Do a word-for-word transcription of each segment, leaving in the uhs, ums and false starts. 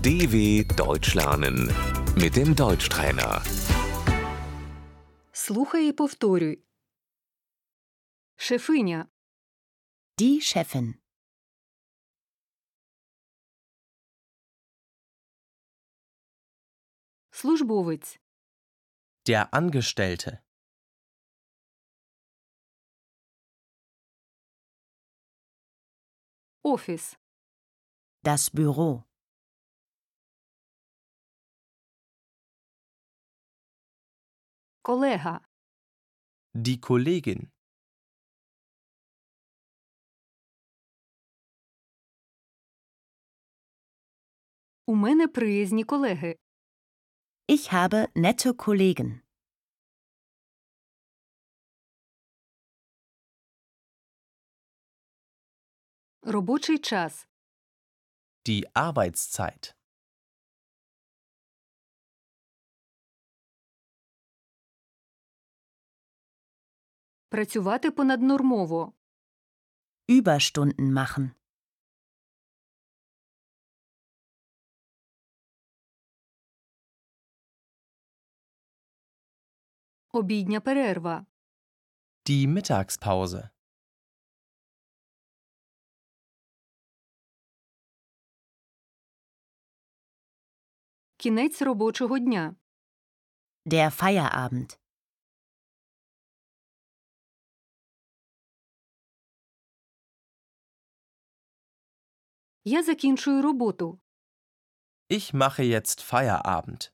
D W Deutsch lernen mit dem Deutschtrainer. Слухай і повторюй. Шефиня, Die Chefin. службовець, Der Angestellte. офіс, Das Büro. колега, Die Kollegin. у мене приязні колеги. Ich habe nette Kollegen. Робочий час, Die Arbeitszeit. працювати понаднормово, Überstunden machen. обідня перерва, Die Mittagspause. кінець робочого дня, Der Feierabend. я закінчую роботу, Ich mache jetzt Feierabend.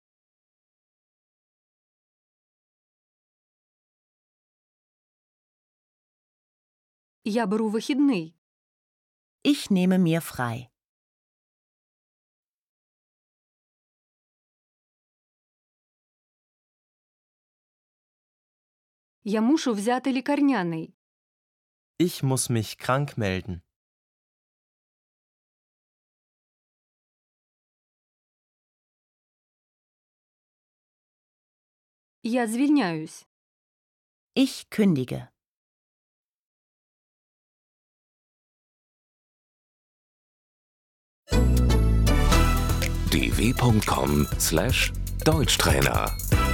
я беру вихідний, Ich nehme mir frei. я мушу взяти лікарняний, Ich muss mich krank melden. я звільняюсь. Ich kündige. d w punkt com slash Deutschtrainer